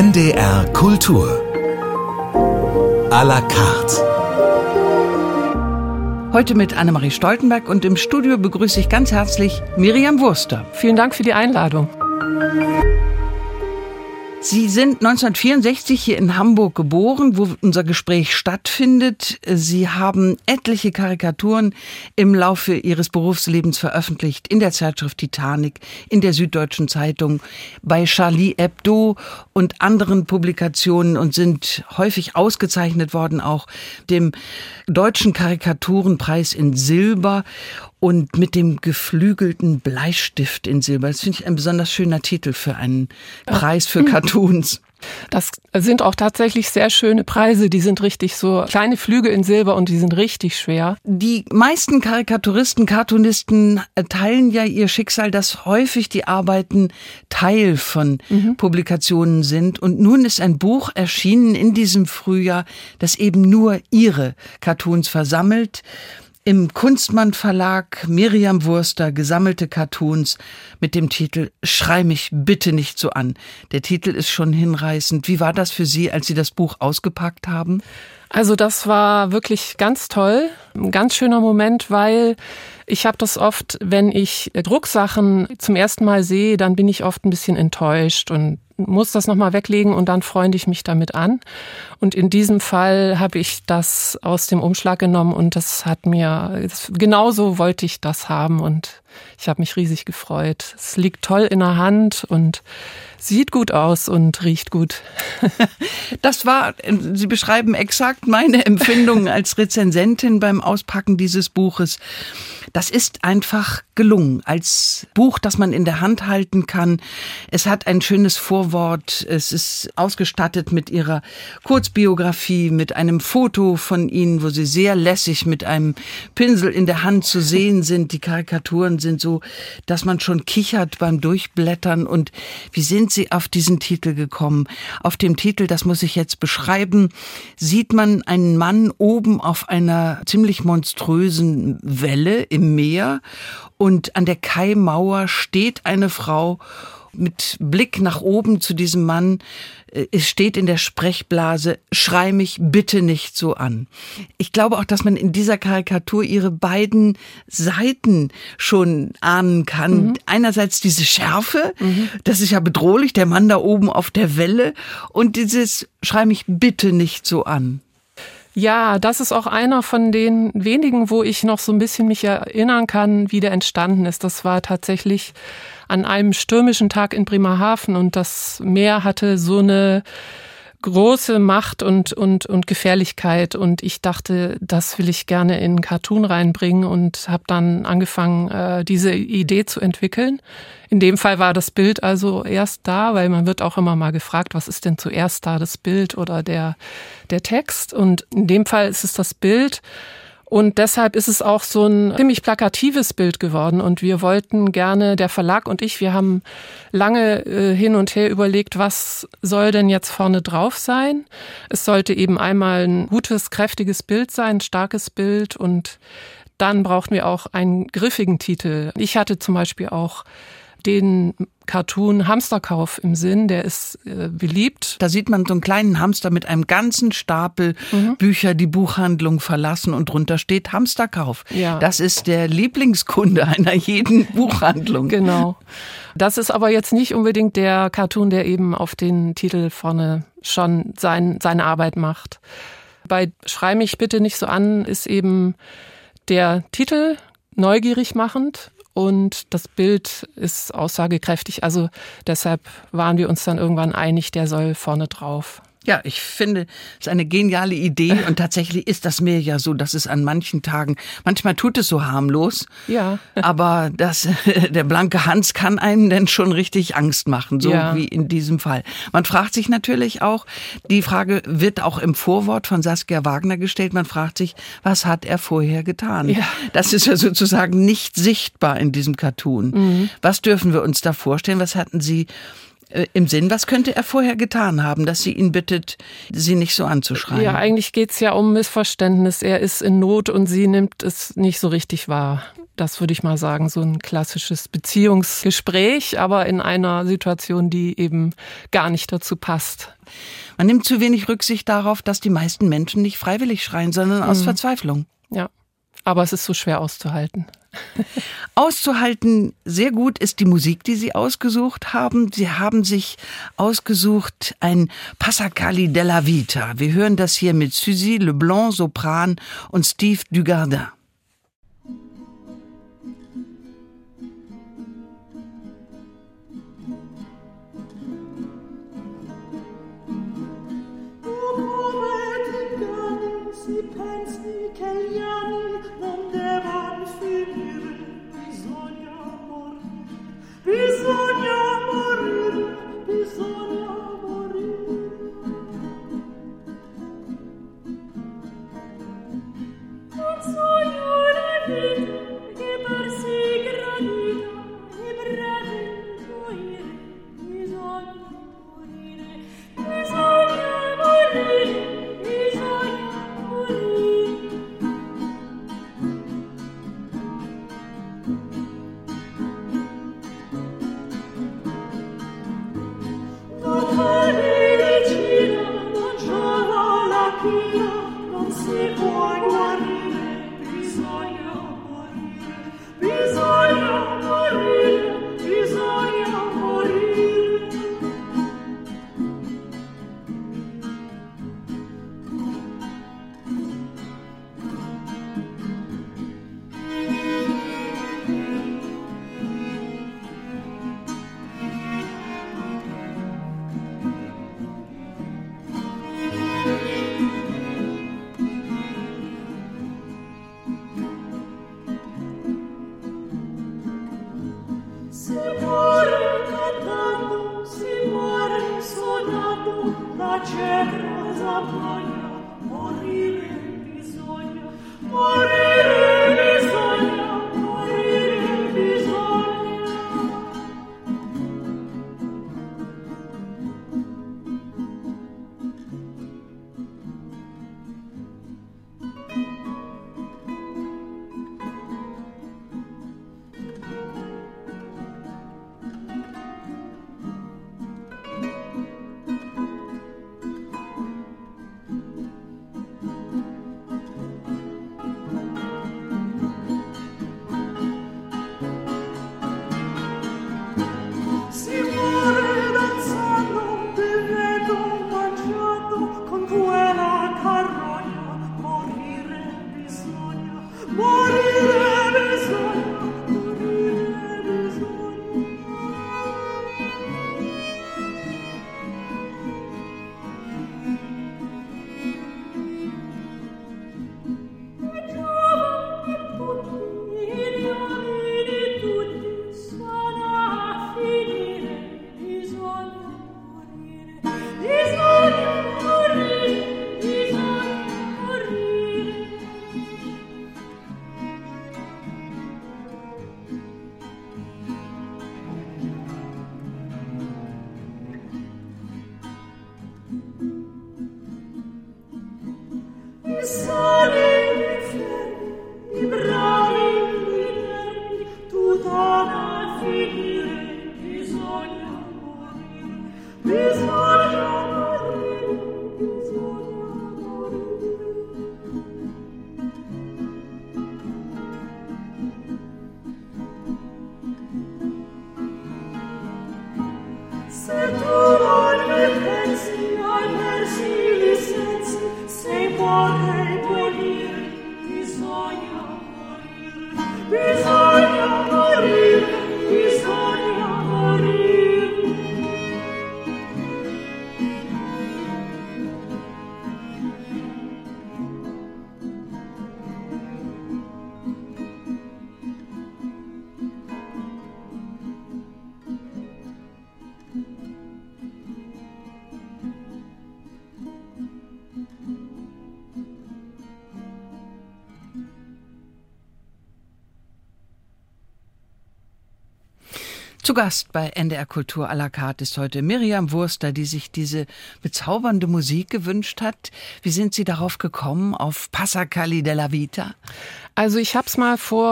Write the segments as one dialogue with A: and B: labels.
A: NDR Kultur à la carte.
B: Heute mit Annemarie Stoltenberg und im Studio begrüße ich ganz herzlich Miriam Wurster.
C: Vielen Dank für die Einladung.
B: Sie sind 1964 hier in Hamburg geboren, wo unser Gespräch stattfindet. Sie haben etliche Karikaturen im Laufe Ihres Berufslebens veröffentlicht, in der Zeitschrift Titanic, in der Süddeutschen Zeitung, bei Charlie Hebdo und anderen Publikationen und sind häufig ausgezeichnet worden, auch dem Deutschen Karikaturenpreis in Silber und mit dem geflügelten Bleistift in Silber. Das finde ich ein besonders schöner Titel für einen Preis für Cartoons.
C: Das sind auch tatsächlich sehr schöne Preise. Die sind richtig so kleine Flügel in Silber und die sind richtig schwer.
B: Die meisten Karikaturisten, Cartoonisten teilen ja ihr Schicksal, dass häufig die Arbeiten Teil von Publikationen sind. Und nun ist ein Buch erschienen in diesem Frühjahr, das eben nur ihre Cartoons versammelt. Im Kunstmann Verlag Miriam Wurster gesammelte Cartoons mit dem Titel »Schrei mich bitte nicht so an«. Der Titel ist schon hinreißend. Wie war das für Sie, als Sie das Buch ausgepackt haben?
C: Also das war wirklich ganz toll, ein ganz schöner Moment, weil ich habe das oft, wenn ich Drucksachen zum ersten Mal sehe, dann bin ich oft ein bisschen enttäuscht und muss das nochmal weglegen und dann freunde ich mich damit an. Und in diesem Fall habe ich das aus dem Umschlag genommen und genauso wollte ich das haben und ich habe mich riesig gefreut. Es liegt toll in der Hand und sieht gut aus und riecht gut.
B: Sie beschreiben exakt meine Empfindungen als Rezensentin beim Auspacken dieses Buches. Das ist einfach gelungen. Als Buch, das man in der Hand halten kann. Es hat ein schönes Vorwort. Es ist ausgestattet mit Ihrer Kurzbiografie, mit einem Foto von Ihnen, wo Sie sehr lässig mit einem Pinsel in der Hand zu sehen sind. Die Karikaturen sind so, dass man schon kichert beim Durchblättern. Und wie sind Sie auf diesen Titel gekommen? Auf dem Titel, das muss ich jetzt beschreiben, sieht man einen Mann oben auf einer ziemlich monströsen Welle im Meer und an der Kaimauer steht eine Frau mit Blick nach oben zu diesem Mann. Es steht in der Sprechblase, schrei mich bitte nicht so an. Ich glaube auch, dass man in dieser Karikatur ihre beiden Seiten schon ahnen kann. Einerseits diese Schärfe, das ist ja bedrohlich, der Mann da oben auf der Welle, und dieses schrei mich bitte nicht so an.
C: Ja, das ist auch einer von den wenigen, wo ich noch so ein bisschen mich erinnern kann, wie der entstanden ist. Das war tatsächlich an einem stürmischen Tag in Bremerhaven und das Meer hatte so eine große Macht und Gefährlichkeit und ich dachte, das will ich gerne in einen Cartoon reinbringen und habe dann angefangen, diese Idee zu entwickeln. In dem Fall war das Bild also erst da, weil man wird auch immer mal gefragt, was ist denn zuerst da, das Bild oder der Text? Und in dem Fall ist es das Bild. Und deshalb ist es auch so ein ziemlich plakatives Bild geworden. Und wir wollten gerne, der Verlag und ich, wir haben lange hin und her überlegt, was soll denn jetzt vorne drauf sein? Es sollte eben einmal ein gutes, kräftiges Bild sein, ein starkes Bild. Und dann brauchten wir auch einen griffigen Titel. Ich hatte zum Beispiel auch den Cartoon Hamsterkauf im Sinn, der ist beliebt.
B: Da sieht man so einen kleinen Hamster mit einem ganzen Stapel Bücher, die Buchhandlung verlassen und drunter steht Hamsterkauf.
C: Ja.
B: Das ist der Lieblingskunde einer jeden Buchhandlung.
C: Genau. Das ist aber jetzt nicht unbedingt der Cartoon, der eben auf den Titel vorne schon seine Arbeit macht. Bei Schrei mich bitte nicht so an ist eben der Titel neugierig machend. Und das Bild ist aussagekräftig, also deshalb waren wir uns dann irgendwann einig, der soll vorne drauf.
B: Ja, ich finde, es ist eine geniale Idee und tatsächlich ist das Meer ja so, dass es an manchen Tagen, manchmal tut es so harmlos,
C: ja,
B: aber der blanke Hans kann einem denn schon richtig Angst machen, so wie in diesem Fall. Man fragt sich natürlich auch, die Frage wird auch im Vorwort von Saskia Wagner gestellt, man fragt sich, was hat er vorher getan? Ja. Das ist ja sozusagen nicht sichtbar in diesem Cartoon. Was dürfen wir uns da vorstellen? Was hatten Sie im Sinn, was könnte er vorher getan haben, dass sie ihn bittet, sie nicht so anzuschreien?
C: Ja, eigentlich geht's ja um Missverständnis. Er ist in Not und sie nimmt es nicht so richtig wahr. das würde ich mal sagen, so ein klassisches Beziehungsgespräch, aber in einer Situation, die eben gar nicht dazu passt.
B: Man nimmt zu wenig Rücksicht darauf, dass die meisten Menschen nicht freiwillig schreien, sondern aus Verzweiflung.
C: Ja, aber es ist so schwer auszuhalten.
B: Auszuhalten sehr gut ist die Musik, die Sie ausgesucht haben. Sie haben sich ausgesucht ein Passacagli della Vita. Wir hören das hier mit Suzy Leblanc, Sopran und Steve Dugardin. Zu Gast bei NDR Kultur à la carte ist heute Miriam Wurster, die sich diese bezaubernde Musik gewünscht hat. Wie sind Sie darauf gekommen, auf Passacagli della Vita?
C: Also ich habe es mal vor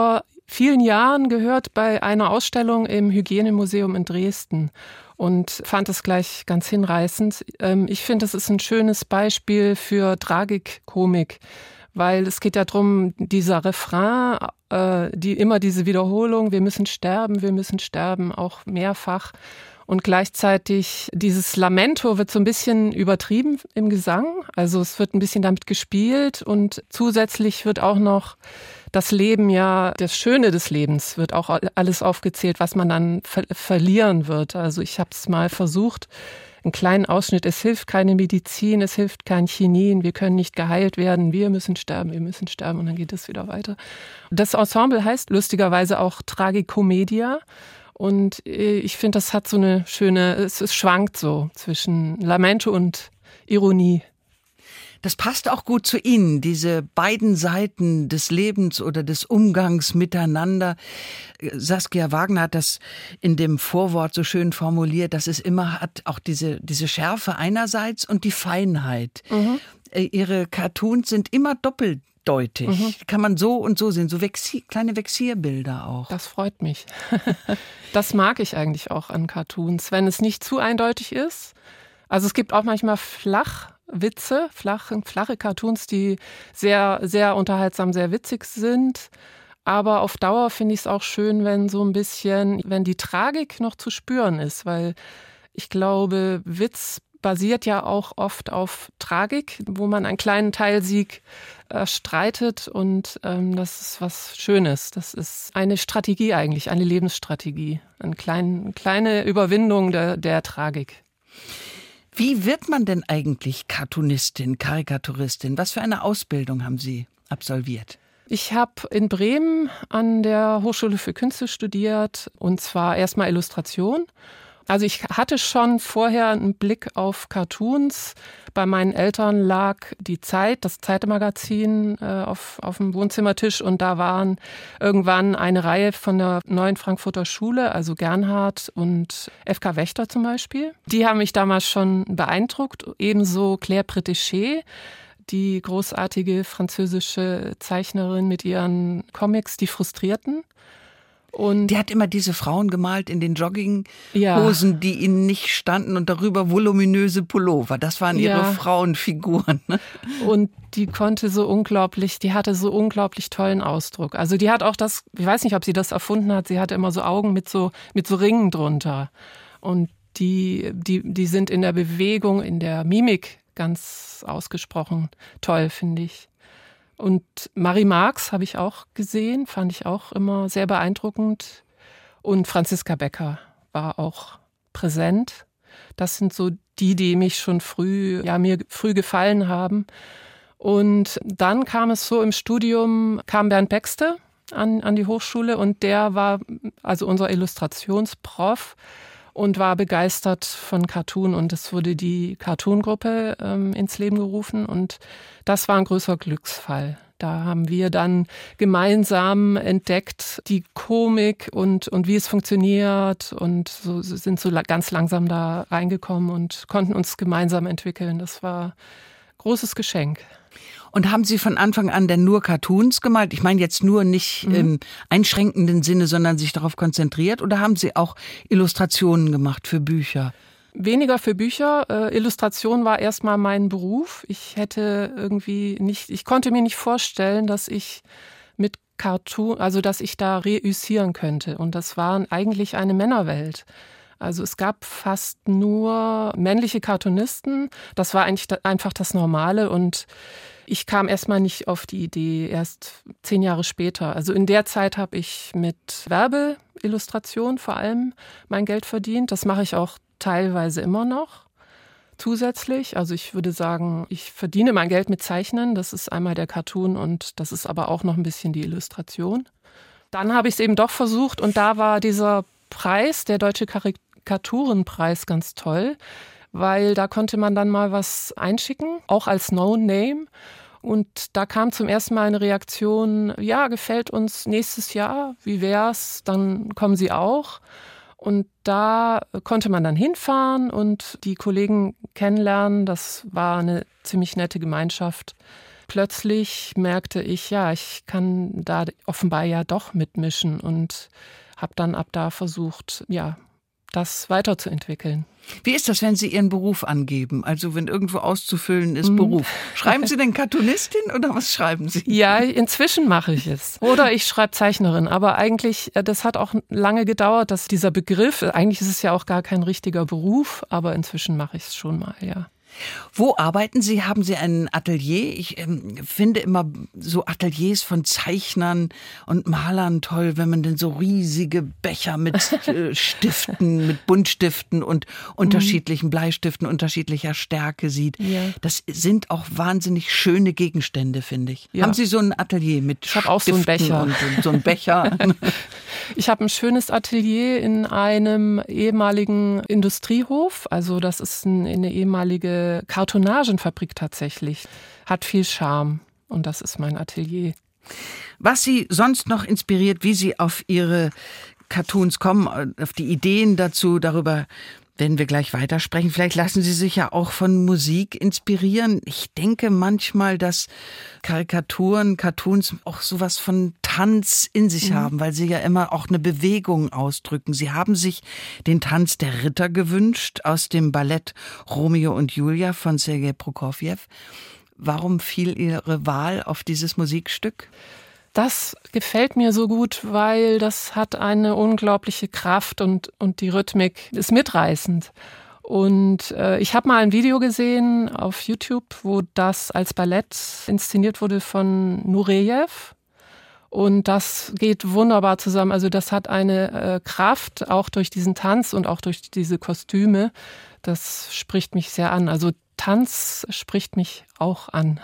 C: vielen Jahren gehört bei einer Ausstellung im Hygienemuseum in Dresden und fand es gleich ganz hinreißend. Ich finde, es ist ein schönes Beispiel für Tragikkomik, weil es geht ja darum, dieser Refrain, immer diese Wiederholung, wir müssen sterben, auch mehrfach. Und gleichzeitig dieses Lamento wird so ein bisschen übertrieben im Gesang. Also es wird ein bisschen damit gespielt und zusätzlich wird auch noch das Leben, ja, das Schöne des Lebens wird auch alles aufgezählt, was man dann verlieren wird. Also ich habe es mal versucht, einen kleinen Ausschnitt. Es hilft keine Medizin, es hilft kein Chinin, wir können nicht geheilt werden, wir müssen sterben und dann geht es wieder weiter. Das Ensemble heißt lustigerweise auch Tragikomedia. Und ich finde, das hat so eine schöne, es schwankt so zwischen Lamento und Ironie.
B: Das passt auch gut zu Ihnen, diese beiden Seiten des Lebens oder des Umgangs miteinander. Saskia Wagner hat das in dem Vorwort so schön formuliert, dass es immer hat auch diese Schärfe einerseits und die Feinheit. Mhm. Ihre Cartoons sind immer doppeldeutig. Mhm. Kann man so und so sehen, so kleine Vexierbilder auch.
C: Das freut mich. Das mag ich eigentlich auch an Cartoons, wenn es nicht zu eindeutig ist. Also es gibt auch manchmal Flachwitze, flache Cartoons, die sehr, sehr unterhaltsam, sehr witzig sind. Aber auf Dauer finde ich es auch schön, wenn die Tragik noch zu spüren ist, weil ich glaube, Witz basiert ja auch oft auf Tragik, wo man einen kleinen Teilsieg streitet und das ist was Schönes. Das ist eine Strategie eigentlich, eine Lebensstrategie, eine kleine Überwindung der Tragik.
B: Wie wird man denn eigentlich Cartoonistin, Karikaturistin? Was für eine Ausbildung haben Sie absolviert?
C: Ich habe in Bremen an der Hochschule für Künste studiert und zwar erstmal Illustration. Also ich hatte schon vorher einen Blick auf Cartoons. Bei meinen Eltern lag die Zeit, das Zeitmagazin auf dem Wohnzimmertisch und da waren irgendwann eine Reihe von der Neuen Frankfurter Schule, also Gernhardt und F.K. Wächter zum Beispiel. Die haben mich damals schon beeindruckt, ebenso Claire Bretéché, die großartige französische Zeichnerin mit ihren Comics, die Frustrierten. Und
B: die hat immer diese Frauen gemalt in den Jogginghosen, die ihnen nicht standen und darüber voluminöse Pullover. Das waren ihre Frauenfiguren. Ne?
C: Und die hatte so unglaublich tollen Ausdruck. Also die hat auch ich weiß nicht, ob sie das erfunden hat, sie hatte immer so Augen mit so Ringen drunter. Und die sind in der Bewegung, in der Mimik ganz ausgesprochen toll, finde ich. Und Marie Marx habe ich auch gesehen, fand ich auch immer sehr beeindruckend. Und Franziska Becker war auch präsent. Das sind so die mich schon mir früh gefallen haben. Und dann kam es so im Studium, kam Bernd Baxte an die Hochschule und der war also unser Illustrationsprof und war begeistert von Cartoon und es wurde die Cartoon-Gruppe ins Leben gerufen und das war ein größer Glücksfall. Da haben wir dann gemeinsam entdeckt die Komik und wie es funktioniert und sind so ganz langsam da reingekommen und konnten uns gemeinsam entwickeln. Das war ein großes Geschenk.
B: Und haben Sie von Anfang an denn nur Cartoons gemalt? Ich meine jetzt nur nicht im einschränkenden Sinne, sondern sich darauf konzentriert? Oder haben Sie auch Illustrationen gemacht für Bücher?
C: Weniger für Bücher. Illustration war erstmal mein Beruf. Ich konnte mir nicht vorstellen, dass ich mit Cartoon, also dass ich da reüssieren könnte. Und das war eigentlich eine Männerwelt. Also es gab fast nur männliche Cartoonisten. Das war eigentlich einfach das Normale und ich kam erstmal nicht auf die Idee, erst 10 Jahre später. Also in der Zeit habe ich mit Werbeillustration vor allem mein Geld verdient. Das mache ich auch teilweise immer noch zusätzlich. Also ich würde sagen, ich verdiene mein Geld mit Zeichnen. Das ist einmal der Cartoon und das ist aber auch noch ein bisschen die Illustration. Dann habe ich es eben doch versucht und da war dieser Preis, der Deutsche Karikaturenpreis, ganz toll, weil da konnte man dann mal was einschicken, auch als No-Name. Und da kam zum ersten Mal eine Reaktion, ja, gefällt uns nächstes Jahr, wie wär's, dann kommen Sie auch. Und da konnte man dann hinfahren und die Kollegen kennenlernen. Das war eine ziemlich nette Gemeinschaft. plötzlich merkte ich, ja, ich kann da offenbar ja doch mitmischen und habe dann ab da versucht, ja, das weiterzuentwickeln.
B: Wie ist das, wenn Sie Ihren Beruf angeben? Also wenn irgendwo auszufüllen ist Beruf. Schreiben Sie denn Cartoonistin oder was schreiben Sie?
C: Ja, inzwischen mache ich es. Oder ich schreibe Zeichnerin. Aber eigentlich, das hat auch lange gedauert, dass dieser Begriff, eigentlich ist es ja auch gar kein richtiger Beruf, aber inzwischen mache ich es schon mal, ja.
B: Wo arbeiten Sie? Haben Sie ein Atelier? Ich finde immer so Ateliers von Zeichnern und Malern toll, wenn man denn so riesige Becher mit Stiften, mit Buntstiften und unterschiedlichen Bleistiften unterschiedlicher Stärke sieht.
C: Ja.
B: Das sind auch wahnsinnig schöne Gegenstände, finde ich.
C: Ja.
B: Haben Sie so ein Atelier mit
C: Ich habe auch so einen Becher.
B: Und so einen Becher?
C: Ich habe ein schönes Atelier in einem ehemaligen Industriehof. Also das ist eine ehemalige Kartonagenfabrik tatsächlich. Hat viel Charme und das ist mein Atelier.
B: Was Sie sonst noch inspiriert, wie Sie auf Ihre Cartoons kommen, auf die Ideen dazu, darüber werden wir gleich weitersprechen. Vielleicht lassen Sie sich ja auch von Musik inspirieren. Ich denke manchmal, dass Cartoons auch sowas von Tanz in sich haben, weil sie ja immer auch eine Bewegung ausdrücken. Sie haben sich den Tanz der Ritter gewünscht aus dem Ballett Romeo und Julia von Sergei Prokofjew. Warum fiel Ihre Wahl auf dieses Musikstück?
C: Das gefällt mir so gut, weil das hat eine unglaubliche Kraft und die Rhythmik ist mitreißend. Und ich habe mal ein Video gesehen auf YouTube, wo das als Ballett inszeniert wurde von Nureyev. Und das geht wunderbar zusammen. Also das hat eine Kraft, auch durch diesen Tanz und auch durch diese Kostüme. Das spricht mich sehr an. Also Tanz spricht mich auch an.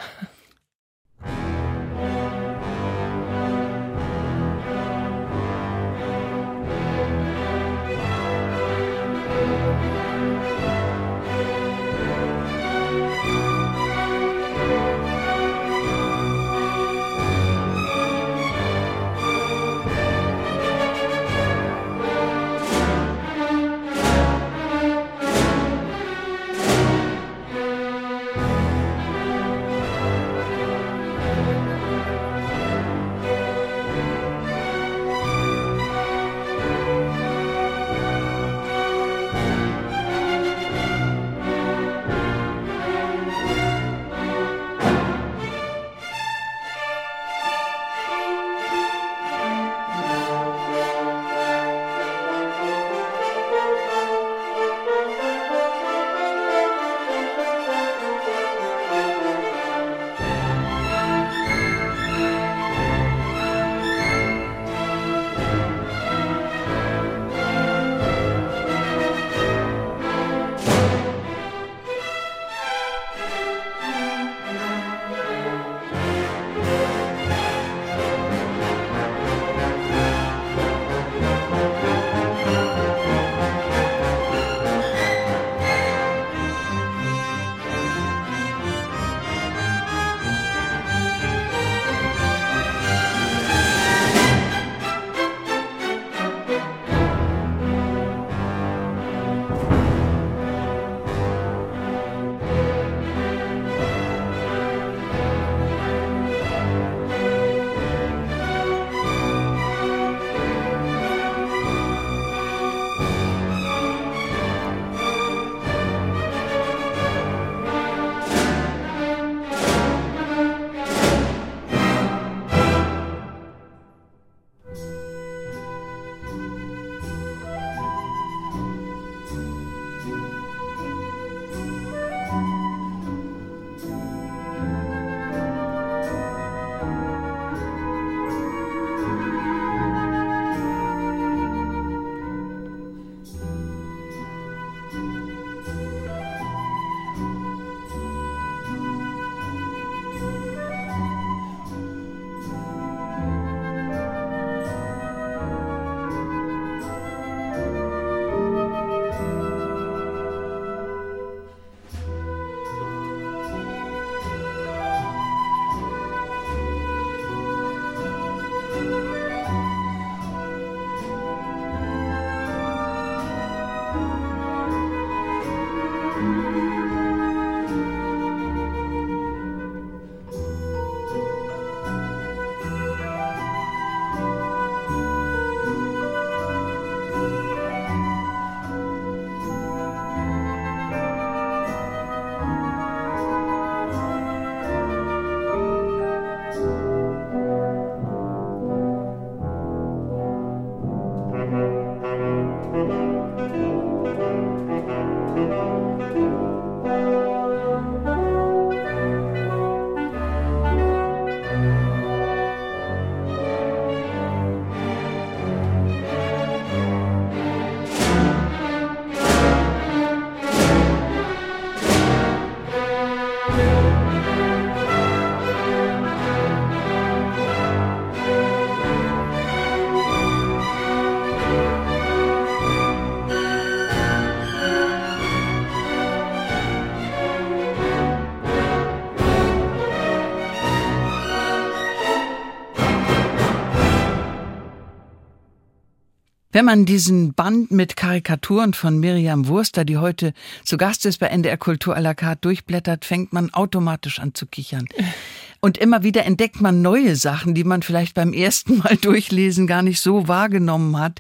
B: Wenn man diesen Band mit Karikaturen von Miriam Wurster, die heute zu Gast ist bei NDR Kultur à la carte, durchblättert, fängt man automatisch an zu kichern. Und immer wieder entdeckt man neue Sachen, die man vielleicht beim ersten Mal durchlesen gar nicht so wahrgenommen hat.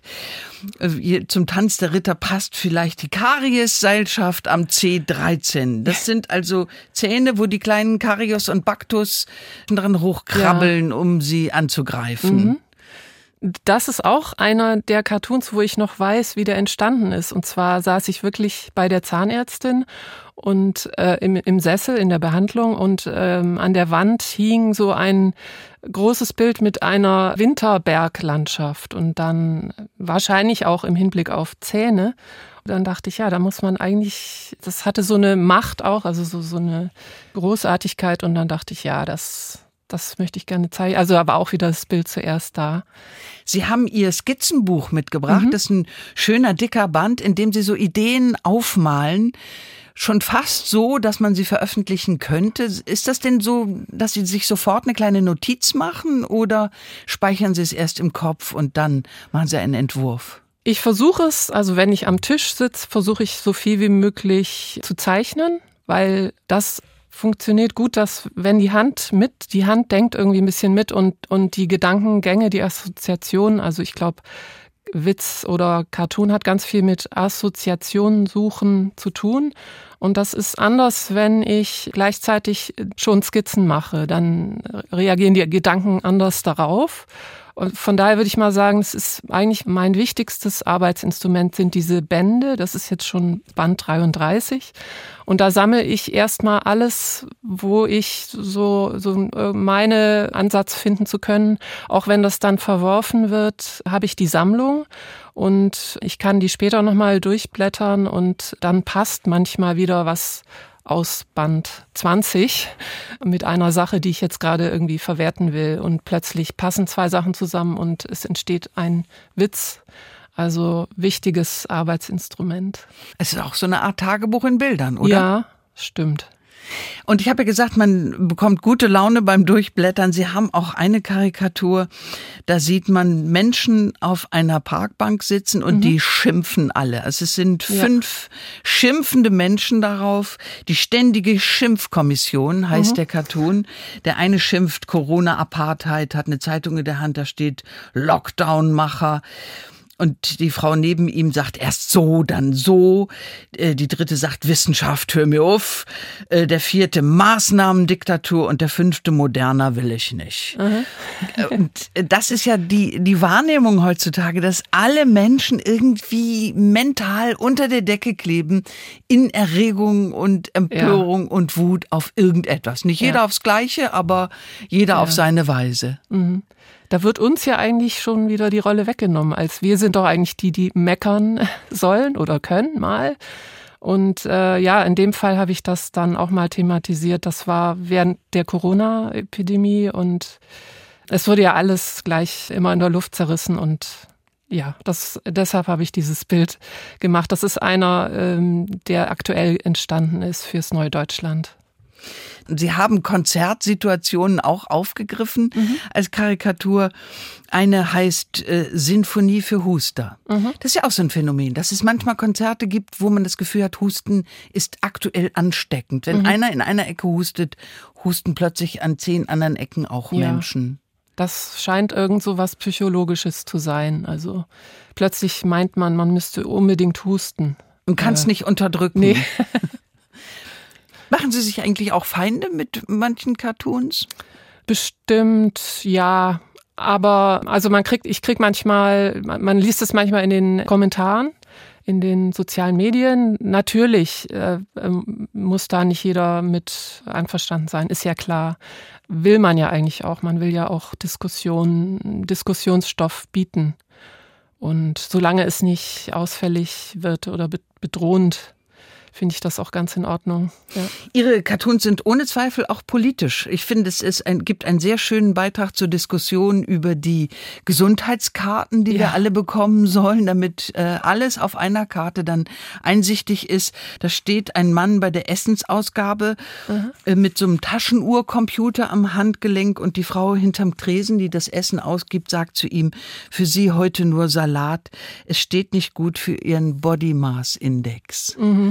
B: Zum Tanz der Ritter passt vielleicht die Kariesseilschaft am C13. Das sind also Zähne, wo die kleinen Karius und Baktus dran hochkrabbeln, um sie anzugreifen.
C: Das ist auch einer der Cartoons, wo ich noch weiß, wie der entstanden ist. Und zwar saß ich wirklich bei der Zahnärztin und im Sessel in der Behandlung und an der Wand hing so ein großes Bild mit einer Winterberglandschaft und dann wahrscheinlich auch im Hinblick auf Zähne. Und dann dachte ich, ja, da muss man eigentlich, das hatte so eine Macht auch, also so eine Großartigkeit und dann dachte ich, ja, das möchte ich gerne zeigen. Also aber auch wieder das Bild zuerst da.
B: Sie haben Ihr Skizzenbuch mitgebracht. Das ist ein schöner, dicker Band, in dem Sie so Ideen aufmalen. Schon fast so, dass man sie veröffentlichen könnte. Ist das denn so, dass Sie sich sofort eine kleine Notiz machen oder speichern Sie es erst im Kopf und dann machen Sie einen Entwurf?
C: Ich versuche es, also wenn ich am Tisch sitze, versuche ich so viel wie möglich zu zeichnen, weil das funktioniert gut, dass wenn die Hand denkt irgendwie ein bisschen mit und die Gedankengänge, die Assoziationen, also ich glaube, Witz oder Cartoon hat ganz viel mit Assoziationen suchen zu tun. Und das ist anders, wenn ich gleichzeitig schon Skizzen mache. Dann reagieren die Gedanken anders darauf. Und von daher würde ich mal sagen, es ist eigentlich mein wichtigstes Arbeitsinstrument sind diese Bände. Das ist jetzt schon Band 33. Und da sammle ich erstmal alles, wo ich so meine Ansatz finden zu können. Auch wenn das dann verworfen wird, habe ich die Sammlung. Und ich kann die später nochmal durchblättern und dann passt manchmal wieder was aus Band 20 mit einer Sache, die ich jetzt gerade irgendwie verwerten will. Und plötzlich passen zwei Sachen zusammen und es entsteht ein Witz. Also wichtiges Arbeitsinstrument.
B: Es ist auch so eine Art Tagebuch in Bildern, oder?
C: Ja, stimmt.
B: Und ich habe ja gesagt, man bekommt gute Laune beim Durchblättern. Sie haben auch eine Karikatur, da sieht man Menschen auf einer Parkbank sitzen und die schimpfen alle. Also es sind 5 schimpfende Menschen darauf. Die ständige Schimpfkommission heißt der Cartoon. Der eine schimpft Corona-Apartheid, hat eine Zeitung in der Hand, da steht Lockdown-Macher. Und die Frau neben ihm sagt erst so, dann so. Die dritte sagt Wissenschaft, hör mir auf. Der vierte Maßnahmendiktatur und der fünfte moderner will ich nicht. Und das ist ja die Wahrnehmung heutzutage, dass alle Menschen irgendwie mental unter der Decke kleben in Erregung und Empörung und Wut auf irgendetwas. Nicht jeder aufs Gleiche, aber jeder auf seine Weise.
C: Da wird uns ja eigentlich schon wieder die Rolle weggenommen, als wir sind doch eigentlich die meckern sollen oder können mal. Und in dem Fall habe ich das dann auch mal thematisiert. Das war während der Corona-Epidemie und es wurde ja alles gleich immer in der Luft zerrissen und ja, deshalb habe ich dieses Bild gemacht. Das ist einer, der aktuell entstanden ist fürs Neue Deutschland.
B: Sie haben Konzertsituationen auch aufgegriffen als Karikatur. Eine heißt Sinfonie für Huster. Das ist ja auch so ein Phänomen, dass es manchmal Konzerte gibt, wo man das Gefühl hat, Husten ist aktuell ansteckend. Wenn einer in einer Ecke hustet, husten plötzlich an 10 anderen Ecken auch Menschen.
C: Das scheint irgend so was Psychologisches zu sein. Also plötzlich meint man müsste unbedingt husten.
B: Und kann es nicht unterdrücken.
C: Nee.
B: Machen Sie sich eigentlich auch Feinde mit manchen Cartoons?
C: Bestimmt, ja. Aber also ich krieg manchmal, man liest es manchmal in den Kommentaren, in den sozialen Medien. Natürlich muss da nicht jeder mit einverstanden sein, ist ja klar. Will man ja eigentlich auch. Man will ja auch Diskussionsstoff bieten. Und solange es nicht ausfällig wird oder bedrohend, finde ich das auch ganz in Ordnung. Ja.
B: Ihre Cartoons sind ohne Zweifel auch politisch. Ich finde, gibt einen sehr schönen Beitrag zur Diskussion über die Gesundheitskarten, die wir alle bekommen sollen, damit alles auf einer Karte dann einsichtig ist. Da steht ein Mann bei der Essensausgabe mit so einem Taschenuhrcomputer am Handgelenk und die Frau hinterm Tresen, die das Essen ausgibt, sagt zu ihm, für Sie heute nur Salat. Es steht nicht gut für Ihren Body Mass Index.
C: Mhm.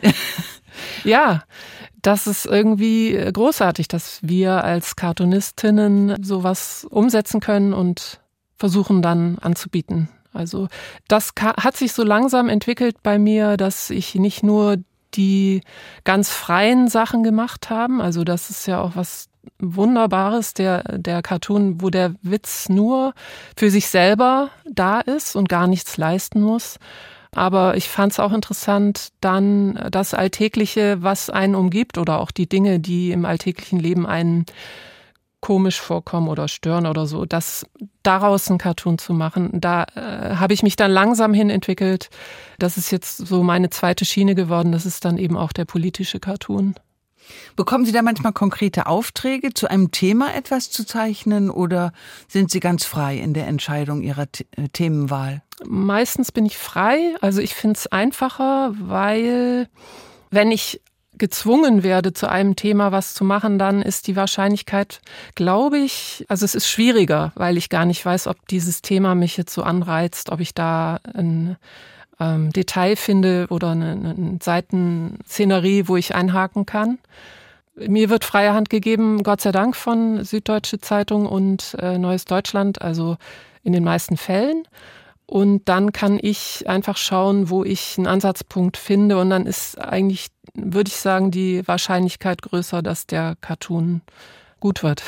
C: Ja, das ist irgendwie großartig, dass wir als Cartoonistinnen sowas umsetzen können und versuchen dann anzubieten. Also das hat sich so langsam entwickelt bei mir, dass ich nicht nur die ganz freien Sachen gemacht habe. Also das ist ja auch was Wunderbares, der Cartoon, wo der Witz nur für sich selber da ist und gar nichts leisten muss. Aber ich fand es auch interessant, dann das Alltägliche, was einen umgibt oder auch die Dinge, die im alltäglichen Leben einen komisch vorkommen oder stören oder so, daraus einen Cartoon zu machen. Da habe ich mich dann langsam hin entwickelt. Das ist jetzt so meine zweite Schiene geworden. Das ist dann eben auch der politische Cartoon.
B: Bekommen Sie da manchmal konkrete Aufträge, zu einem Thema etwas zu zeichnen oder sind Sie ganz frei in der Entscheidung Ihrer Themenwahl?
C: Meistens bin ich frei. Also ich finde es einfacher, weil wenn ich gezwungen werde, zu einem Thema was zu machen, dann ist die Wahrscheinlichkeit, glaube ich, also es ist schwieriger, weil ich gar nicht weiß, ob dieses Thema mich jetzt so anreizt, ob ich da ein Detail finde oder eine Seitenszenerie, wo ich einhaken kann. Mir wird freie Hand gegeben, Gott sei Dank, von Süddeutsche Zeitung und Neues Deutschland, also in den meisten Fällen. Und dann kann ich einfach schauen, wo ich einen Ansatzpunkt finde. Und dann ist eigentlich, würde ich sagen, die Wahrscheinlichkeit größer, dass der Cartoon gut wird.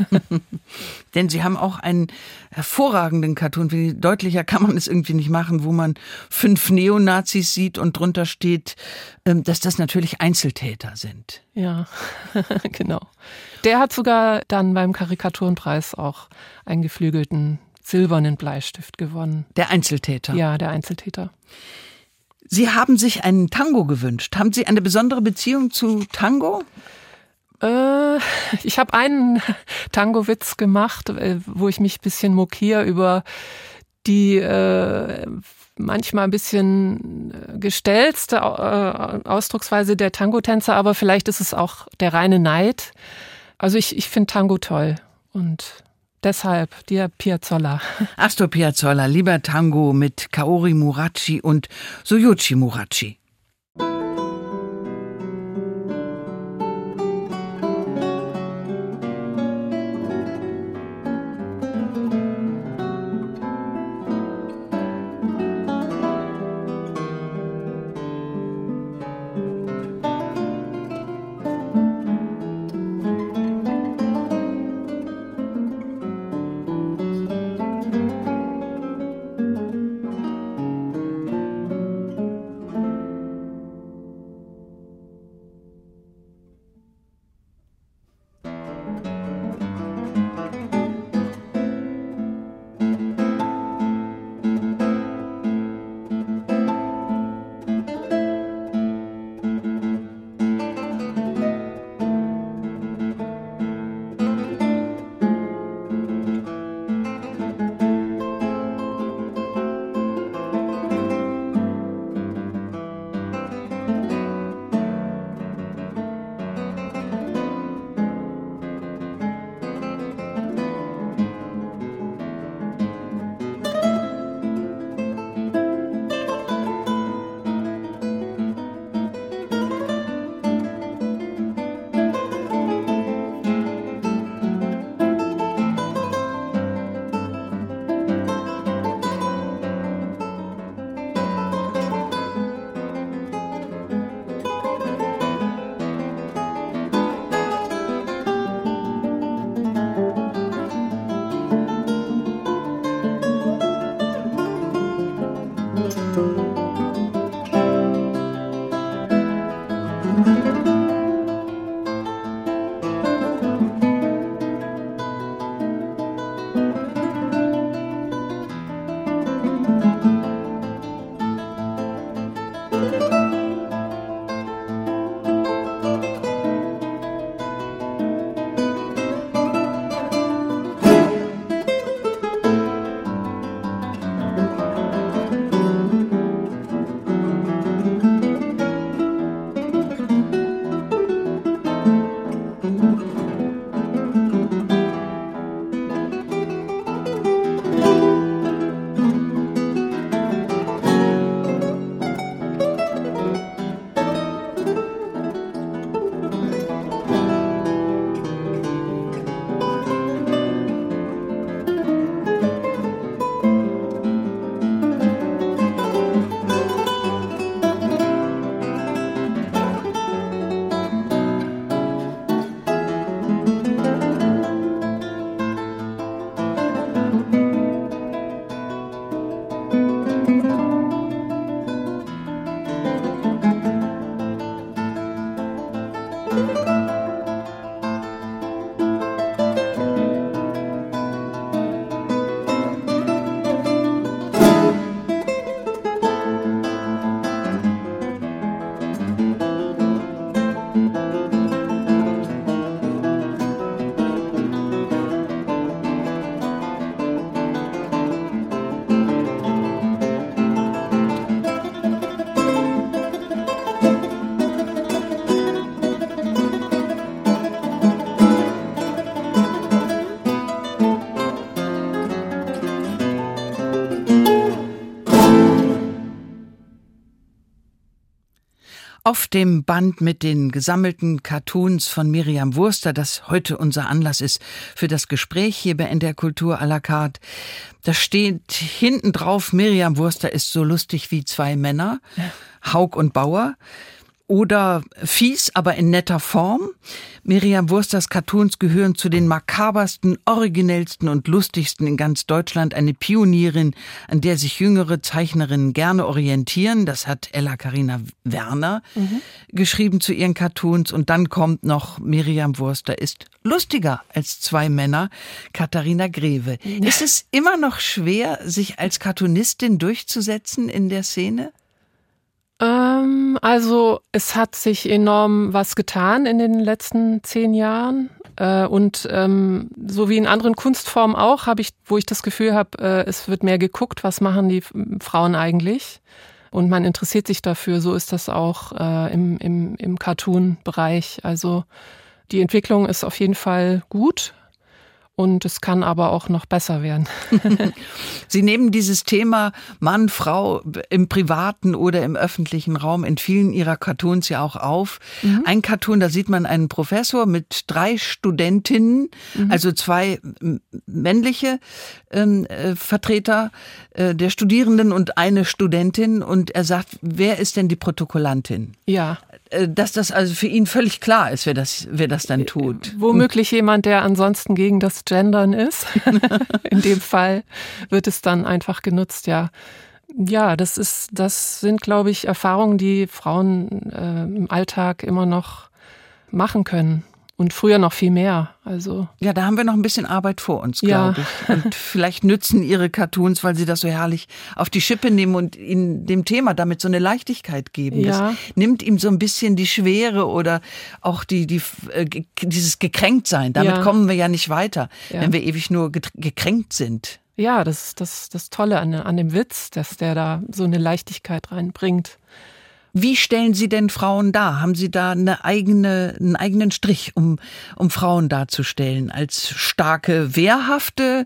B: Denn Sie haben auch einen hervorragenden Cartoon, deutlicher kann man es irgendwie nicht machen, wo man 5 Neonazis sieht und drunter steht, dass das natürlich Einzeltäter sind.
C: Ja, genau. Der hat sogar dann beim Karikaturenpreis auch einen geflügelten silbernen Bleistift gewonnen.
B: Der Einzeltäter?
C: Ja, der Einzeltäter.
B: Sie haben sich einen Tango gewünscht. Haben Sie eine besondere Beziehung zu Tango?
C: Ich habe einen Tango-Witz gemacht, wo ich mich ein bisschen mokiere über die manchmal ein bisschen gestellte Ausdrucksweise der Tango-Tänzer, aber vielleicht ist es auch der reine Neid. Also ich finde Tango toll und deshalb der Piazzolla.
B: Astor Piazzolla, lieber Tango mit Kaori Murachi und Soyuchi Murachi. Auf dem Band mit den gesammelten Cartoons von Mirjam Wurster, das heute unser Anlass ist für das Gespräch hier bei NDR Kultur à la carte, da steht hinten drauf, Mirjam Wurster ist so lustig wie zwei Männer, Haug und Bauer. Oder fies, aber in netter Form. Mirjam Wursters Cartoons gehören zu den makabersten, originellsten und lustigsten in ganz Deutschland. Eine Pionierin, an der sich jüngere Zeichnerinnen gerne orientieren. Das hat Ella Carina Werner geschrieben zu ihren Cartoons. Und dann kommt noch, Mirjam Wurster ist lustiger als zwei Männer, Katharina Greve. Ist es immer noch schwer, sich als Cartoonistin durchzusetzen in der Szene?
C: Also es hat sich enorm was getan in den letzten 10 Jahren und so wie in anderen Kunstformen auch, wo ich das Gefühl habe, es wird mehr geguckt, was machen die Frauen eigentlich und man interessiert sich dafür. So ist das auch im Cartoon-Bereich. Also die Entwicklung ist auf jeden Fall gut. Und es kann aber auch noch besser werden.
B: Sie nehmen dieses Thema Mann, Frau im privaten oder im öffentlichen Raum in vielen Ihrer Cartoons ja auch auf. Ein Cartoon, da sieht man einen Professor mit 3 Studentinnen, also 2 männliche Vertreter der Studierenden und eine Studentin. Und er sagt, wer ist denn die Protokollantin?
C: Ja.
B: Dass das also für ihn völlig klar ist, wer das dann tut.
C: Womöglich jemand, der ansonsten gegen das Gendern ist. In dem Fall wird es dann einfach genutzt, ja. Ja, das sind, glaube ich, Erfahrungen, die Frauen im Alltag immer noch machen können. Und früher noch viel mehr. Also
B: ja, da haben wir noch ein bisschen Arbeit vor uns, glaube ich. Und vielleicht nützen Ihre Cartoons, weil Sie das so herrlich auf die Schippe nehmen und Ihnen dem Thema damit so eine Leichtigkeit geben.
C: Ja.
B: Das nimmt ihm so ein bisschen die Schwere oder auch dieses Gekränktsein. Damit kommen wir ja nicht weiter, wenn wir ewig nur gekränkt sind.
C: Ja, das ist das Tolle an dem Witz, dass der da so eine Leichtigkeit reinbringt.
B: Wie stellen Sie denn Frauen dar? Haben Sie da einen eigenen Strich, um Frauen darzustellen? Als starke, wehrhafte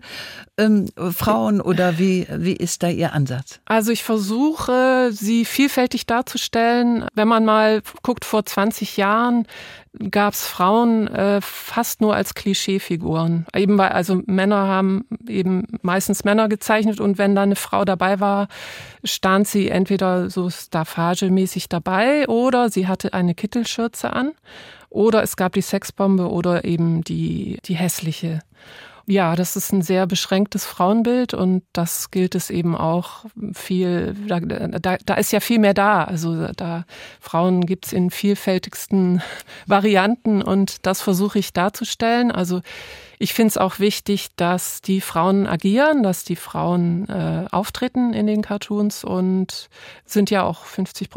B: Frauen oder wie ist da Ihr Ansatz?
C: Also ich versuche, sie vielfältig darzustellen. Wenn man mal guckt, vor 20 Jahren gab es Frauen fast nur als Klischeefiguren. Eben weil, also Männer haben eben meistens Männer gezeichnet und wenn da eine Frau dabei war, stand sie entweder so staffagemäßig dabei oder sie hatte eine Kittelschürze an oder es gab die Sexbombe oder eben die hässliche. Ja, das ist ein sehr beschränktes Frauenbild und das gilt es eben auch viel, da ist ja viel mehr da. Also Frauen gibt's in vielfältigsten Varianten und das versuche ich darzustellen. Also ich finde es auch wichtig, dass die Frauen agieren, dass die Frauen auftreten in den Cartoons und sind ja auch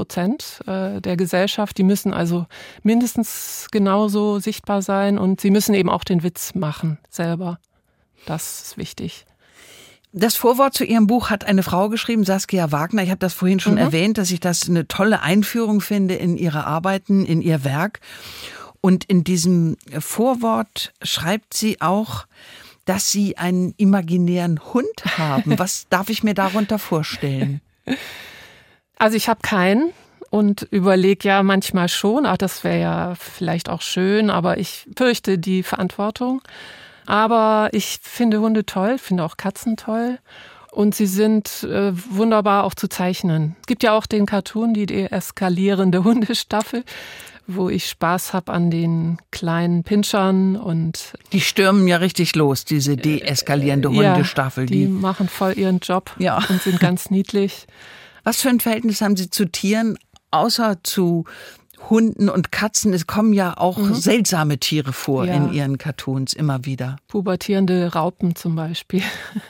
C: 50% der Gesellschaft. Die müssen also mindestens genauso sichtbar sein und sie müssen eben auch den Witz machen selber. Das ist wichtig.
B: Das Vorwort zu Ihrem Buch hat eine Frau geschrieben, Saskia Wagner. Ich habe das vorhin schon erwähnt, dass ich das eine tolle Einführung finde in ihre Arbeiten, in ihr Werk. Und in diesem Vorwort schreibt sie auch, dass Sie einen imaginären Hund haben. Was darf ich mir darunter vorstellen?
C: Also ich habe keinen. Und überlege ja manchmal schon, das wäre ja vielleicht auch schön, aber ich fürchte die Verantwortung. Aber ich finde Hunde toll, finde auch Katzen toll und sie sind wunderbar auch zu zeichnen. Es gibt ja auch den Cartoon, die deeskalierende Hundestaffel, wo ich Spaß habe an den kleinen Pinschern und
B: die stürmen ja richtig los, diese deeskalierende Hundestaffel.
C: Die machen voll ihren Job und sind ganz niedlich.
B: Was für ein Verhältnis haben Sie zu Tieren, außer zu Hunden und Katzen? Es kommen ja auch seltsame Tiere vor in Ihren Cartoons immer wieder.
C: Pubertierende Raupen zum Beispiel.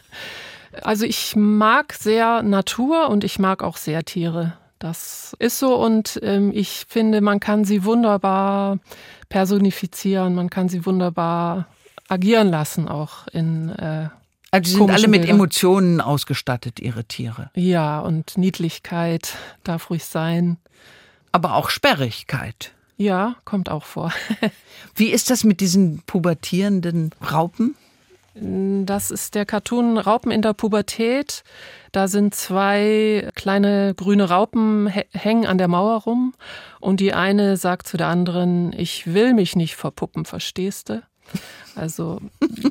C: Also ich mag sehr Natur und ich mag auch sehr Tiere. Das ist so und ich finde, man kann sie wunderbar personifizieren, man kann sie wunderbar agieren lassen auch in
B: also sie sind alle mit Emotionen ausgestattet, Ihre Tiere.
C: Ja, und Niedlichkeit darf ruhig sein.
B: Aber auch Sperrigkeit.
C: Ja, kommt auch vor.
B: Wie ist das mit diesen pubertierenden Raupen?
C: Das ist der Cartoon Raupen in der Pubertät. Da sind 2 kleine grüne Raupen, hängen an der Mauer rum. Und die eine sagt zu der anderen, ich will mich nicht verpuppen, verstehst du? Also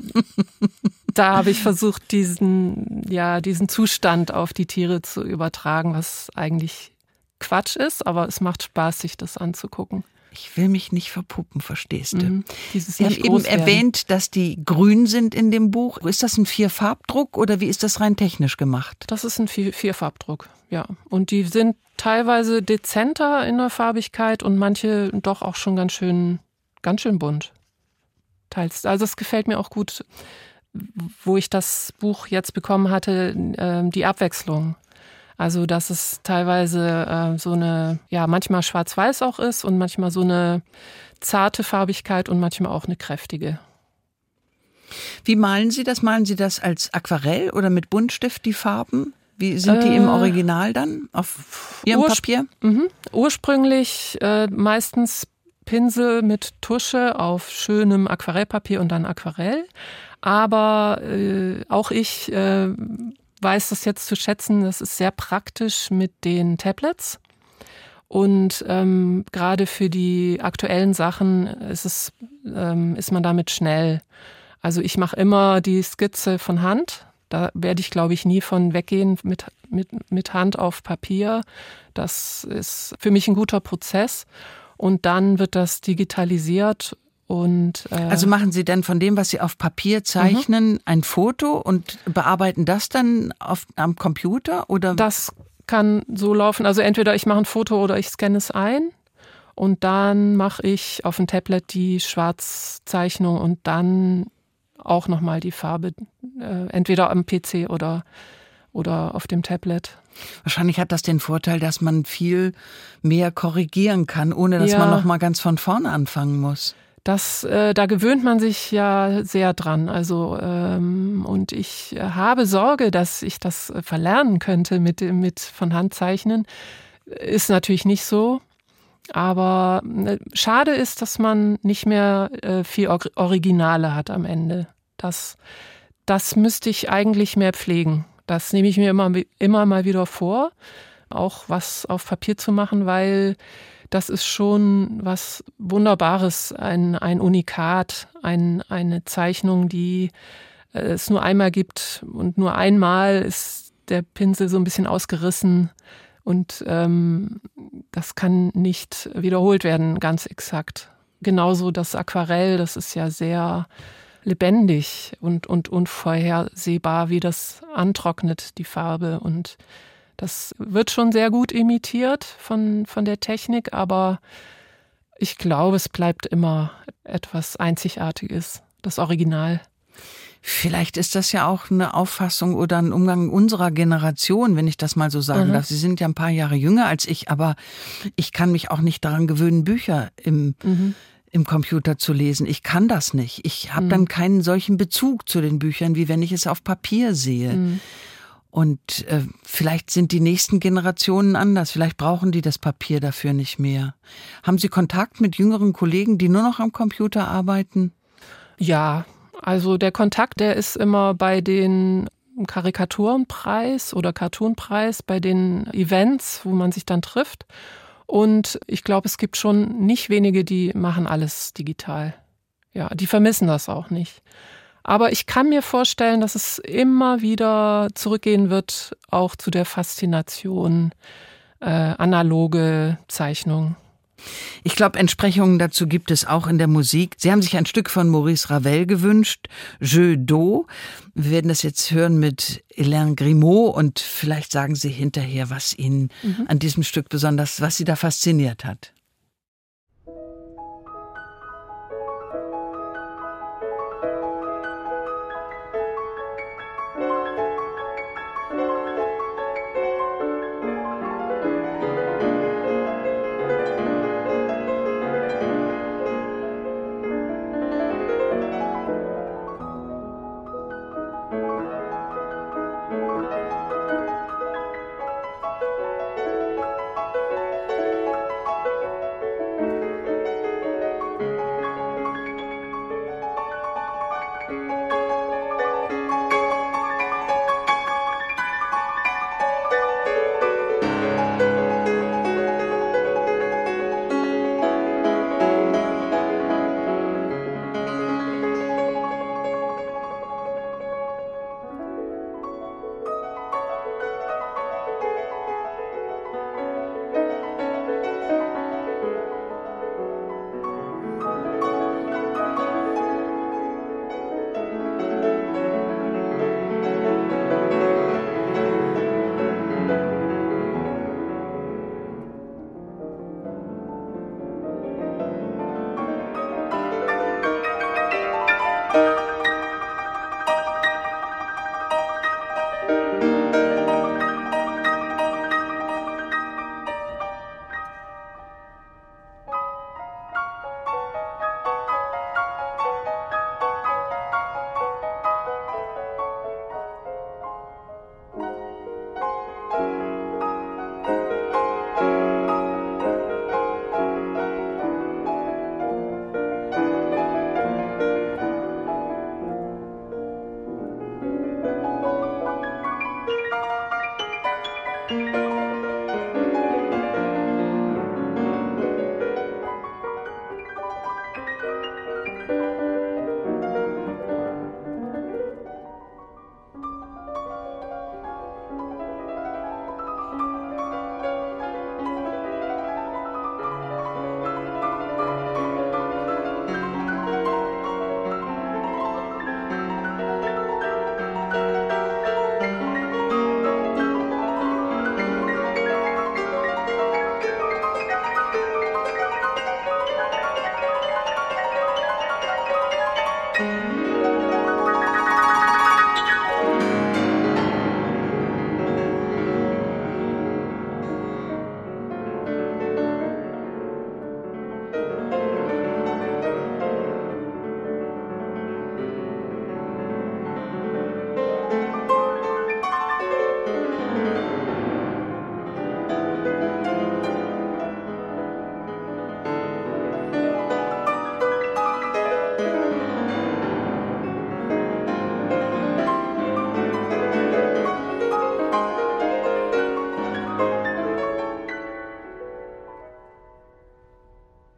C: da habe ich versucht, diesen Zustand auf die Tiere zu übertragen, was eigentlich Quatsch ist, aber es macht Spaß, sich das anzugucken.
B: Ich will mich nicht verpuppen, verstehst du?
C: Sie
B: haben eben erwähnt, dass die grün sind in dem Buch. Ist das ein 4-Farbdruck oder wie ist das rein technisch gemacht?
C: Das ist ein 4-Farbdruck, ja. Und die sind teilweise dezenter in der Farbigkeit und manche doch auch schon ganz schön bunt. Teils. Also es gefällt mir auch gut, wo ich das Buch jetzt bekommen hatte, die Abwechslung. Also dass es teilweise so eine, ja, manchmal schwarz-weiß auch ist und manchmal so eine zarte Farbigkeit und manchmal auch eine kräftige.
B: Wie malen Sie das? Malen Sie das als Aquarell oder mit Buntstift, die Farben? Wie sind die im Original dann auf Ihrem Papier?
C: Ursprünglich meistens Pinsel mit Tusche auf schönem Aquarellpapier und dann Aquarell. Aber auch ich weiß das jetzt zu schätzen, das ist sehr praktisch mit den Tablets. Und gerade für die aktuellen Sachen ist man damit schnell. Also ich mache immer die Skizze von Hand. Da werde ich, glaube ich, nie von weggehen mit Hand auf Papier. Das ist für mich ein guter Prozess. Und dann wird das digitalisiert. Also machen Sie dann von dem, was Sie auf Papier zeichnen, ein Foto und bearbeiten das dann am Computer? Oder? Das kann so laufen. Also entweder ich mache ein Foto oder ich scanne es ein. Und dann mache ich auf dem Tablet die Schwarzzeichnung und dann auch nochmal die Farbe, entweder am PC oder auf dem Tablet.
B: Wahrscheinlich hat das den Vorteil, dass man viel mehr korrigieren kann, ohne dass man nochmal ganz von vorne anfangen muss.
C: Da gewöhnt man sich ja sehr dran. Also und ich habe Sorge, dass ich das verlernen könnte mit von Hand zeichnen. Ist natürlich nicht so. Aber schade ist, dass man nicht mehr viel Originale hat am Ende. Das müsste ich eigentlich mehr pflegen. Das nehme ich mir immer mal wieder vor, auch was auf Papier zu machen, weil das ist schon was Wunderbares, ein Unikat, eine Zeichnung, die es nur einmal gibt und nur einmal ist der Pinsel so ein bisschen ausgerissen und das kann nicht wiederholt werden, ganz exakt. Genauso das Aquarell, das ist ja sehr lebendig und unvorhersehbar, wie das antrocknet, die Farbe. Und das wird schon sehr gut imitiert von der Technik, aber ich glaube, es bleibt immer etwas Einzigartiges, das Original.
B: Vielleicht ist das ja auch eine Auffassung oder ein Umgang unserer Generation, wenn ich das mal so sagen darf. Sie sind ja ein paar Jahre jünger als ich, aber ich kann mich auch nicht daran gewöhnen, Bücher im Computer zu lesen. Ich kann das nicht. Ich habe dann keinen solchen Bezug zu den Büchern, wie wenn ich es auf Papier sehe. Und vielleicht sind die nächsten Generationen anders. Vielleicht brauchen die das Papier dafür nicht mehr. Haben Sie Kontakt mit jüngeren Kollegen, die nur noch am Computer arbeiten?
C: Ja, also der Kontakt, der ist immer bei den Karikaturenpreis oder Cartoonpreis, bei den Events, wo man sich dann trifft. Und ich glaube, es gibt schon nicht wenige, die machen alles digital. Ja, die vermissen das auch nicht. Aber ich kann mir vorstellen, dass es immer wieder zurückgehen wird, auch zu der Faszination analoge Zeichnung.
B: Ich glaube, Entsprechungen dazu gibt es auch in der Musik. Sie haben sich ein Stück von Maurice Ravel gewünscht, Jeu d'eau. Wir werden das jetzt hören mit Hélène Grimaud und vielleicht sagen Sie hinterher, was Ihnen an diesem Stück besonders, was Sie da fasziniert hat.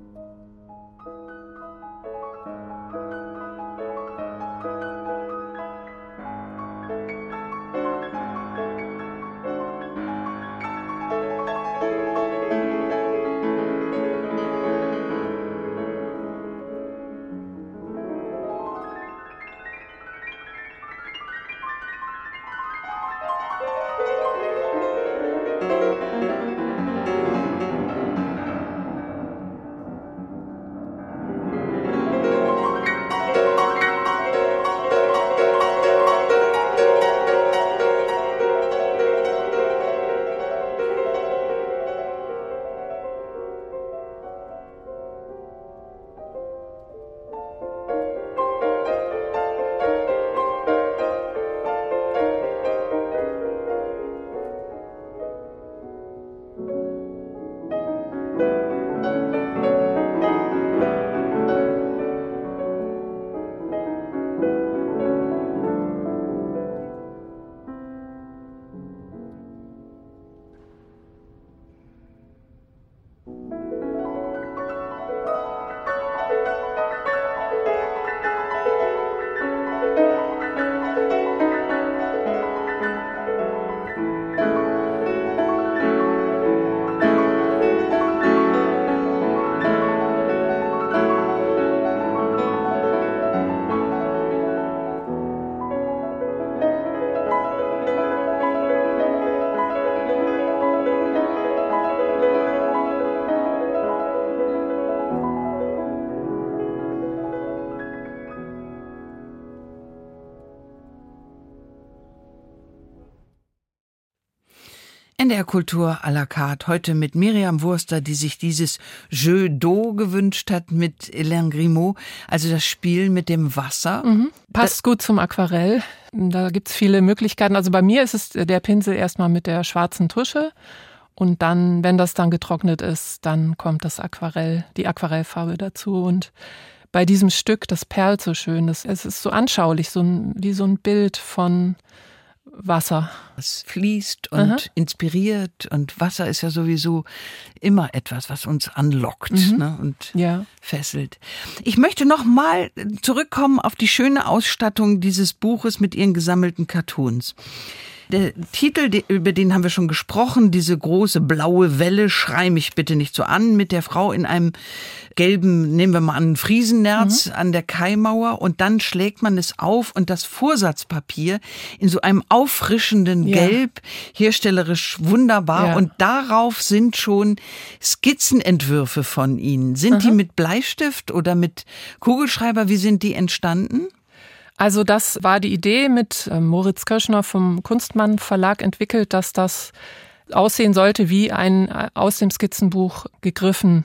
B: NDR Kultur à la carte. Heute mit Miriam Wurster, die sich dieses Jeu d'eau gewünscht hat mit Hélène Grimaud, also das Spiel mit dem Wasser.
C: Passt gut zum Aquarell. Da gibt's viele Möglichkeiten. Also bei mir ist es der Pinsel erstmal mit der schwarzen Tusche und dann, wenn das dann getrocknet ist, dann kommt das Aquarell, die Aquarellfarbe dazu. Und bei diesem Stück, das perlt so schön, es ist so anschaulich, wie so ein Bild von Wasser.
B: Es fließt und inspiriert, und Wasser ist ja sowieso immer etwas, was uns anlockt, ne, und fesselt. Ich möchte noch mal zurückkommen auf die schöne Ausstattung dieses Buches mit ihren gesammelten Cartoons. Der Titel, über den haben wir schon gesprochen, diese große blaue Welle, schrei mich bitte nicht so an, mit der Frau in einem gelben, nehmen wir mal an, Friesennerz an der Kaimauer, und dann schlägt man es auf und das Vorsatzpapier in so einem auffrischenden Gelb, herstellerisch wunderbar, und darauf sind schon Skizzenentwürfe von Ihnen. Sind die mit Bleistift oder mit Kugelschreiber, wie sind die entstanden?
C: Also das war die Idee mit Moritz Kirschner vom Kunstmann Verlag entwickelt, dass das aussehen sollte wie ein aus dem Skizzenbuch gegriffen.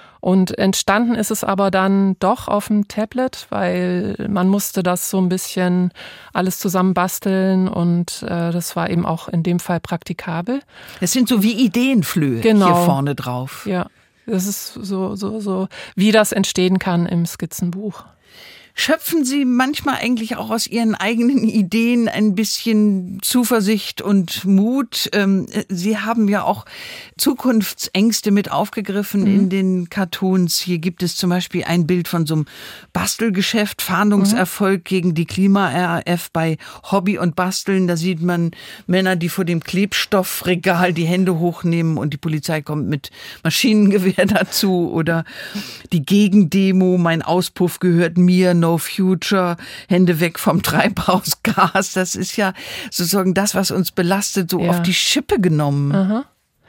C: Und entstanden ist es aber dann doch auf dem Tablet, weil man musste das so ein bisschen alles zusammen basteln, und das war eben auch in dem Fall praktikabel.
B: Es sind so wie Ideenflöhe hier vorne drauf.
C: Ja, das ist so, wie das entstehen kann im Skizzenbuch.
B: Schöpfen Sie manchmal eigentlich auch aus Ihren eigenen Ideen ein bisschen Zuversicht und Mut? Sie haben ja auch Zukunftsängste mit aufgegriffen in den Cartoons. Hier gibt es zum Beispiel ein Bild von so einem Bastelgeschäft, Fahndungserfolg gegen die Klima-RAF bei Hobby und Basteln. Da sieht man Männer, die vor dem Klebstoffregal die Hände hochnehmen und die Polizei kommt mit Maschinengewehr dazu. Oder die Gegendemo, mein Auspuff gehört mir, No Future, Hände weg vom Treibhausgas. Das ist ja sozusagen das, was uns belastet, so auf die Schippe genommen.
C: Aha.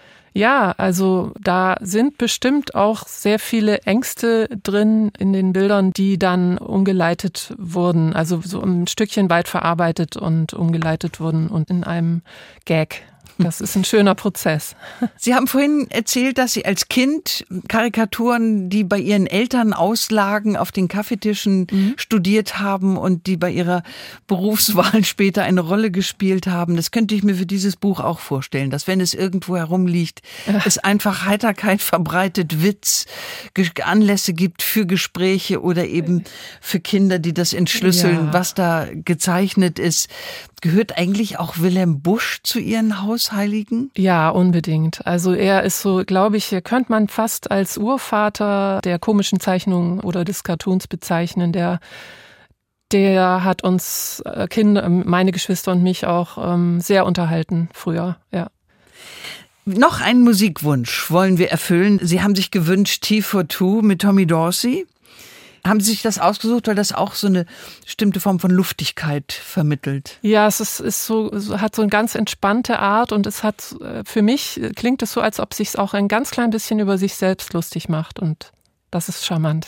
C: Ja, also da sind bestimmt auch sehr viele Ängste drin in den Bildern, die dann umgeleitet wurden, also so ein Stückchen weit verarbeitet und umgeleitet wurden und in einem Gag. Das ist ein schöner Prozess.
B: Sie haben vorhin erzählt, dass Sie als Kind Karikaturen, die bei Ihren Eltern auslagen, auf den Kaffeetischen studiert haben und die bei Ihrer Berufswahl später eine Rolle gespielt haben. Das könnte ich mir für dieses Buch auch vorstellen, dass wenn es irgendwo herumliegt, es einfach Heiterkeit verbreitet, Witz, Anlässe gibt für Gespräche oder eben für Kinder, die das entschlüsseln, was da gezeichnet ist. Gehört eigentlich auch Wilhelm Busch zu Ihren Hausheiligen?
C: Ja, unbedingt. Also er ist so, glaube ich, könnte man fast als Urvater der komischen Zeichnung oder des Cartoons bezeichnen. Der hat uns Kinder, meine Geschwister und mich auch sehr unterhalten früher, ja.
B: Noch einen Musikwunsch wollen wir erfüllen. Sie haben sich gewünscht Tea for Two mit Tommy Dorsey. Haben Sie sich das ausgesucht, weil das auch so eine bestimmte Form von Luftigkeit vermittelt?
C: Ja, es hat so eine ganz entspannte Art und es hat, für mich klingt es so, als ob es sich auch ein ganz klein bisschen über sich selbst lustig macht und das ist charmant.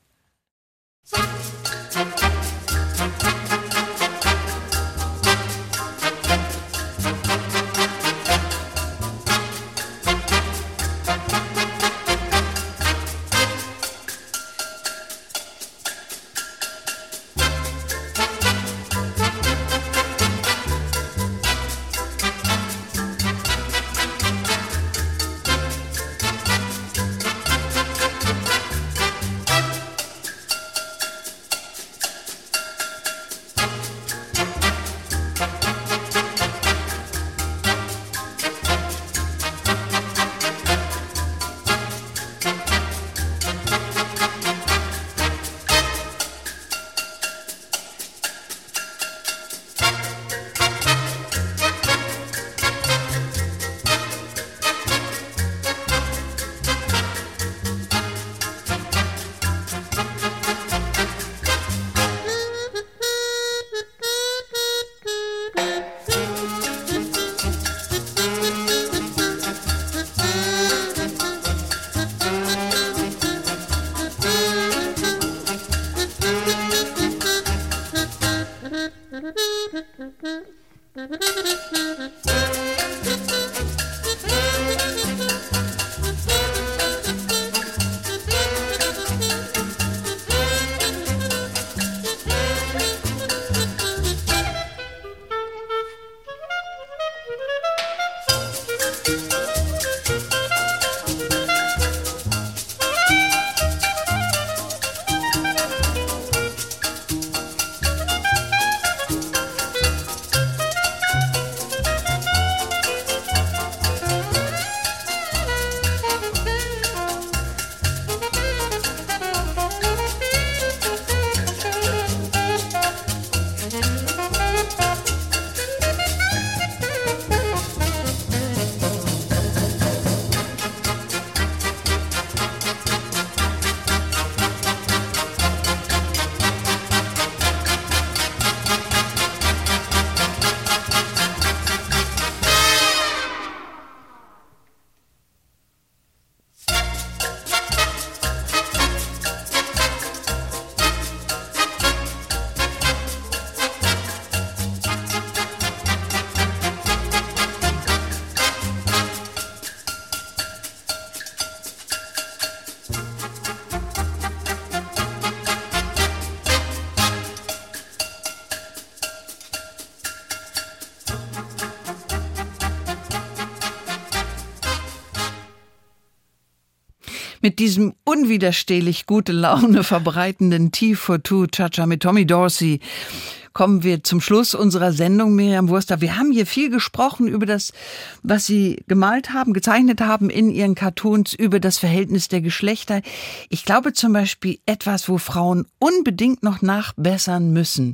B: Mit diesem unwiderstehlich gute Laune verbreitenden Tea for Two Cha-Cha mit Tommy Dorsey kommen wir zum Schluss unserer Sendung, Miriam Wurster. Wir haben hier viel gesprochen über das, was Sie gemalt haben, gezeichnet haben in Ihren Cartoons, über das Verhältnis der Geschlechter. Ich glaube zum Beispiel etwas, wo Frauen unbedingt noch nachbessern müssen.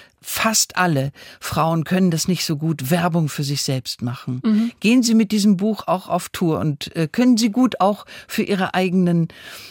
B: Fast alle Frauen können das nicht so gut, Werbung für sich selbst machen. Mhm. Gehen Sie mit diesem Buch auch auf Tour und können Sie gut auch für Ihre eigenen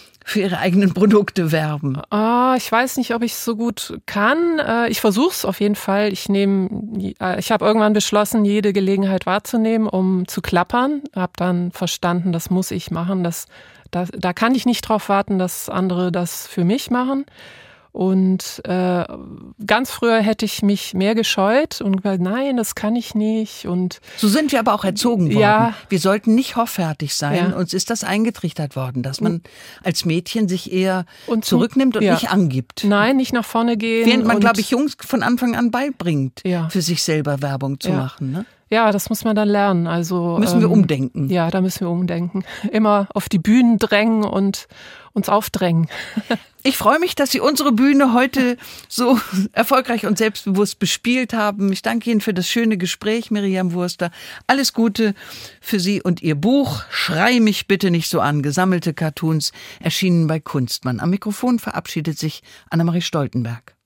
B: Produkte werben?
C: Ich weiß nicht, ob ich es so gut kann. Ich versuche es auf jeden Fall. Ich habe irgendwann beschlossen, jede Gelegenheit wahrzunehmen, um zu klappern. Habe dann verstanden, das muss ich machen. Da kann ich nicht drauf warten, dass andere das für mich machen. Und ganz früher hätte ich mich mehr gescheut und gesagt, nein, das kann ich nicht. Und
B: so sind wir aber auch erzogen worden.
C: Ja.
B: Wir sollten nicht hoffärtig sein.
C: Ja.
B: Uns ist das eingetrichtert worden, dass man als Mädchen sich eher zurücknimmt und nicht angibt.
C: Nein, nicht nach vorne gehen.
B: Während man, glaube ich, Jungs von Anfang an beibringt,
C: ja.
B: für sich selber Werbung zu machen. Ne?
C: Ja, das muss man dann lernen. Also
B: müssen wir umdenken.
C: Ja, da müssen wir umdenken. Immer auf die Bühnen drängen und uns aufdrängen.
B: Ich freue mich, dass Sie unsere Bühne heute so erfolgreich und selbstbewusst bespielt haben. Ich danke Ihnen für das schöne Gespräch, Miriam Wurster. Alles Gute für Sie und Ihr Buch Schrei mich bitte nicht so an. Gesammelte Cartoons, erschienen bei Kunstmann. Am Mikrofon verabschiedet sich Annemarie Stoltenberg.